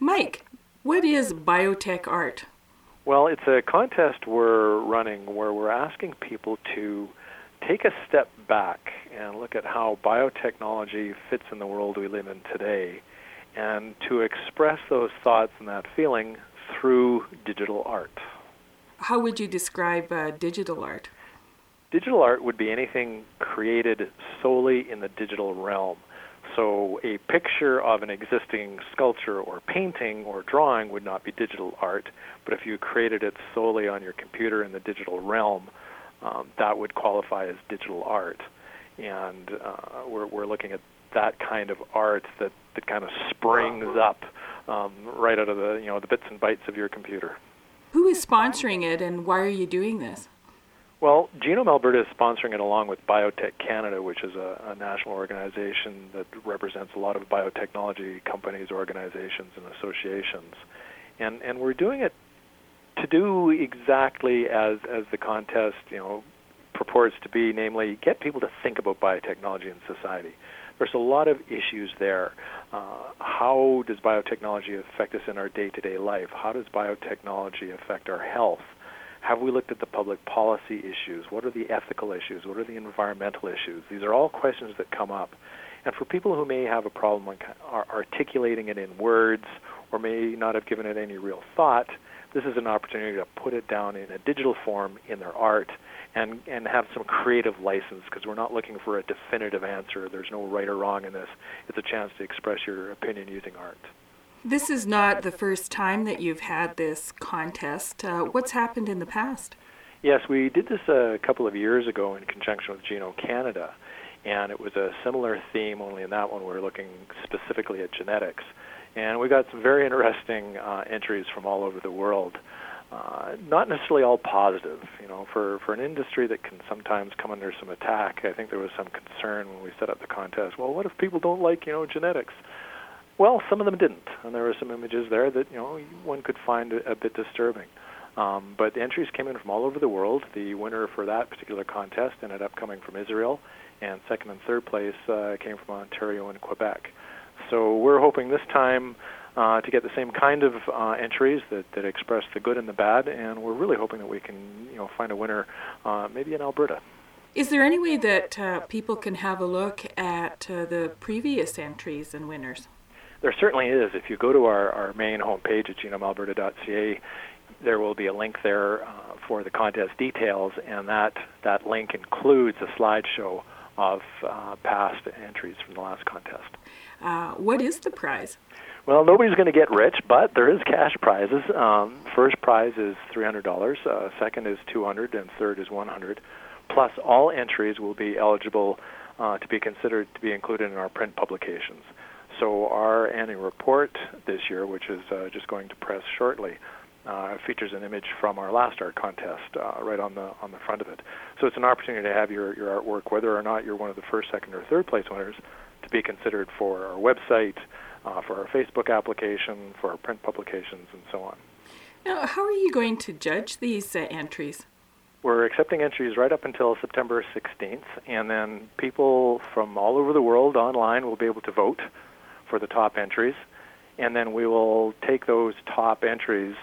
Mike, what is biotech art? Well, it's a contest we're running where we're asking people to take a step back and look at how biotechnology fits in the world we live in today, and to express those thoughts and that feeling through digital art. How would you describe digital art? Digital art would be anything created solely in the digital realm. So a picture of an existing sculpture or painting or drawing would not be digital art, but if you created it solely on your computer in the digital realm, that would qualify as digital art. And we're looking at that kind of art that kind of springs up right out of the bits and bytes of your computer. Who is sponsoring it, and why are you doing this? Well, Genome Alberta is sponsoring it along with Biotech Canada, which is a national organization that represents a lot of biotechnology companies, organizations, and associations. And we're doing it to do exactly as the contest purports to be, namely get people to think about biotechnology in society. There's a lot of issues there. How does biotechnology affect us in our day-to-day life? How does biotechnology affect our health? Have we looked at the public policy issues? What are the ethical issues? What are the environmental issues? These are all questions that come up. And for people who may have a problem articulating it in words or may not have given it any real thought, this is an opportunity to put it down in a digital form in their art and have some creative license, because we're not looking for a definitive answer. There's no right or wrong in this. It's a chance to express your opinion using art. This is not the first time that you've had this contest. What's happened in the past? Yes, we did this a couple of years ago in conjunction with Genome Canada, and it was a similar theme, only in that one we were looking specifically at genetics. And we got some very interesting entries from all over the world. Not necessarily all positive. For an industry that can sometimes come under some attack, I think there was some concern when we set up the contest. Well, what if people don't like, genetics? Well, some of them didn't, and there were some images there that, one could find a bit disturbing. But the entries came in from all over the world. The winner for that particular contest ended up coming from Israel, and second and third place came from Ontario and Quebec. So we're hoping this time to get the same kind of entries that express the good and the bad, and we're really hoping that we can, find a winner maybe in Alberta. Is there any way that people can have a look at the previous entries and winners? There certainly is. If you go to our main homepage at genomealberta.ca, there will be a link there for the contest details, and that link includes a slideshow of past entries from the last contest. What is the prize? Well, nobody's going to get rich, but there is cash prizes. First prize is $300, second is $200, and third is $100. Plus, all entries will be eligible to be considered to be included in our print publications. So our annual report this year, which is just going to press shortly, features an image from our last art contest right on the front of it. So it's an opportunity to have your artwork, whether or not you're one of the first, second, or third place winners, to be considered for our website, for our Facebook application, for our print publications, and so on. Now, how are you going to judge these entries? We're accepting entries right up until September 16th, and then people from all over the world online will be able to vote for the top entries, and then we will take those top entries,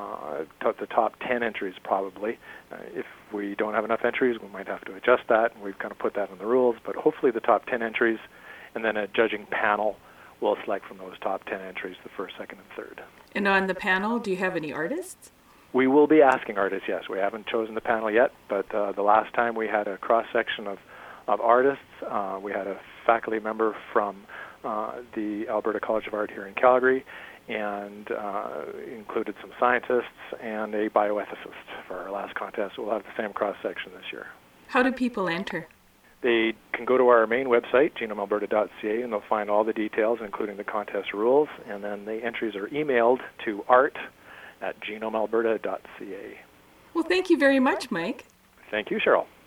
the top 10 entries probably. If we don't have enough entries, we might have to adjust that, and we've kind of put that in the rules, but hopefully the top 10 entries, and then a judging panel will select from those top 10 entries the first, second, and third. And on the panel, do you have any artists? We will be asking artists, yes. We haven't chosen the panel yet, but the last time we had a cross-section of artists. We had a faculty member from the Alberta College of Art here in Calgary, and included some scientists and a bioethicist for our last contest. We'll have the same cross-section this year. How do people enter? They can go to our main website, genomealberta.ca, and they'll find all the details, including the contest rules, and then the entries are emailed to art@genomealberta.ca. Well, thank you very much, Mike. Thank you, Cheryl.